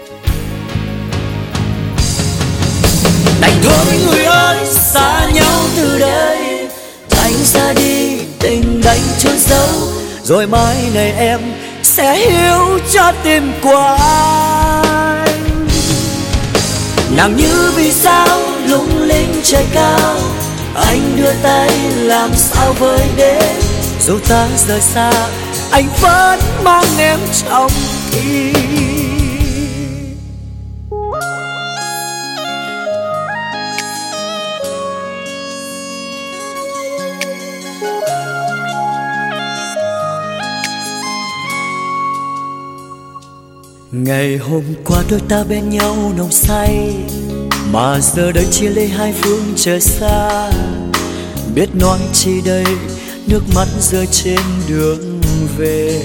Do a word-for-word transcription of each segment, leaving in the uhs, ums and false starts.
Đành thôi người ơi, xa nhau từ đây. Anh ra đi, tình đánh chôn dấu, rồi mai này em sẽ hiểu cho tim của anh. Nàng như vì sao lung linh trời cao, anh đưa tay làm sao với đến. Dù ta rời xa, anh vẫn mang em trong tim. Ngày hôm qua đôi ta bên nhau nồng say, mà giờ đây chia ly hai phương trời xa. Biết nói chi đây, nước mắt rơi trên đường về.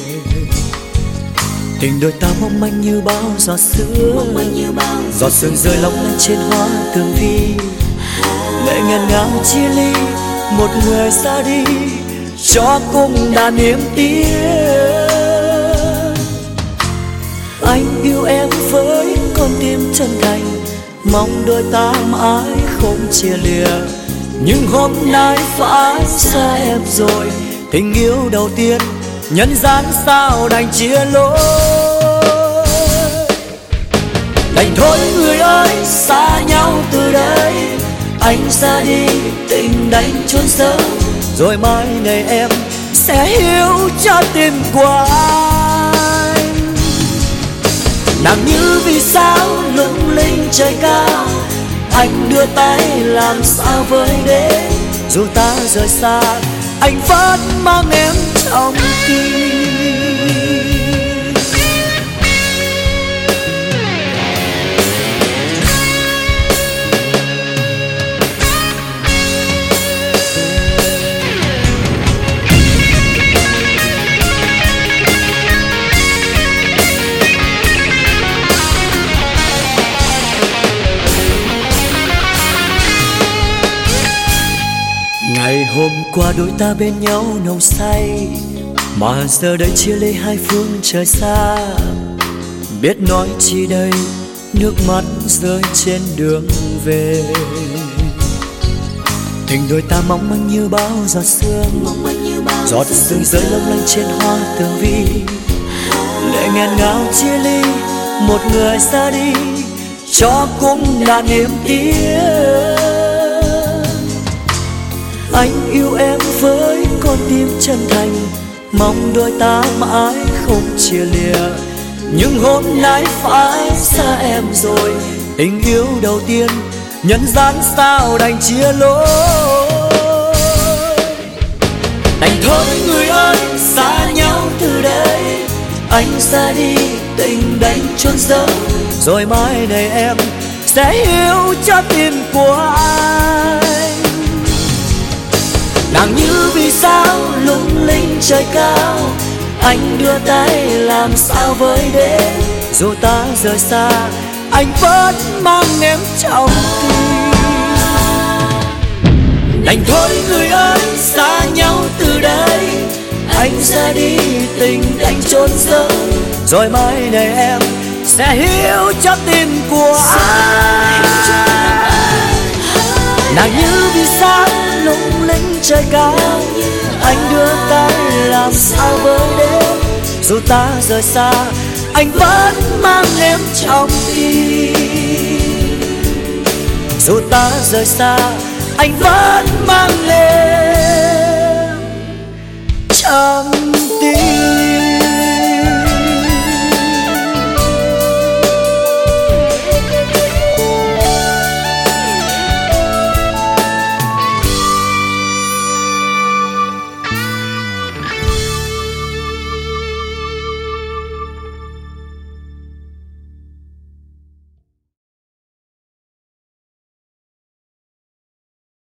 Tình đôi ta mong manh như bao giọt sương, giọt sương rơi long lanh trên hoa tường vi. Lệ ngàn ngào chia ly, một người ra đi, cho cùng đàn niềm tiếc. Anh yêu em với con tim chân thành, mong đôi ta mãi không chia lìa. Nhưng hôm nay phải xa em rồi, tình yêu đầu tiên nhân gian sao đành chia lối. Đành thôi người ơi, xa nhau từ đây. Anh ra đi, tình đánh chôn dấu, rồi mai này em sẽ hiểu cho tim của anh. Nàng như vì sao lung linh trời cao, anh đưa tay làm sao với đến. Dù ta rời xa, anh vẫn mang em trong tim. Ngày hôm qua đôi ta bên nhau nồng say, mà giờ đây chia ly hai phương trời xa. Biết nói chi đây, nước mắt rơi trên đường về. Tình đôi ta mong manh như bao giọt sương, giọt sương rơi long lanh trên hoa tường vi. Lệ nghẹn ngào chia ly, một người ra đi, cho cùng là niềm tiếc. Anh yêu em với con tim chân thành, mong đôi ta mãi không chia lìa. Nhưng hôm nay phải xa em rồi, tình yêu đầu tiên nhân gian sao đành chia lối. Đành thôi người ơi, xa nhau từ đây. Anh ra đi, tình đánh chôn dấu, rồi mai này em sẽ hiểu cho tim của anh. Nàng như vì sao lung linh trời cao, anh đưa tay làm sao với đến. Dù ta rời xa, anh vẫn mang em trong tim. Đành thôi người ơi, xa nhau từ đây. Anh ra đi, tình đánh chôn dấu, rồi mai này em sẽ hiểu cho tim của anh. Nàng như vì sao lung linh trời cao, anh đưa tay làm sao với đến. Dù ta rời xa, anh vẫn mang em trong tim. Dù ta rời xa, anh vẫn mang em trong tim.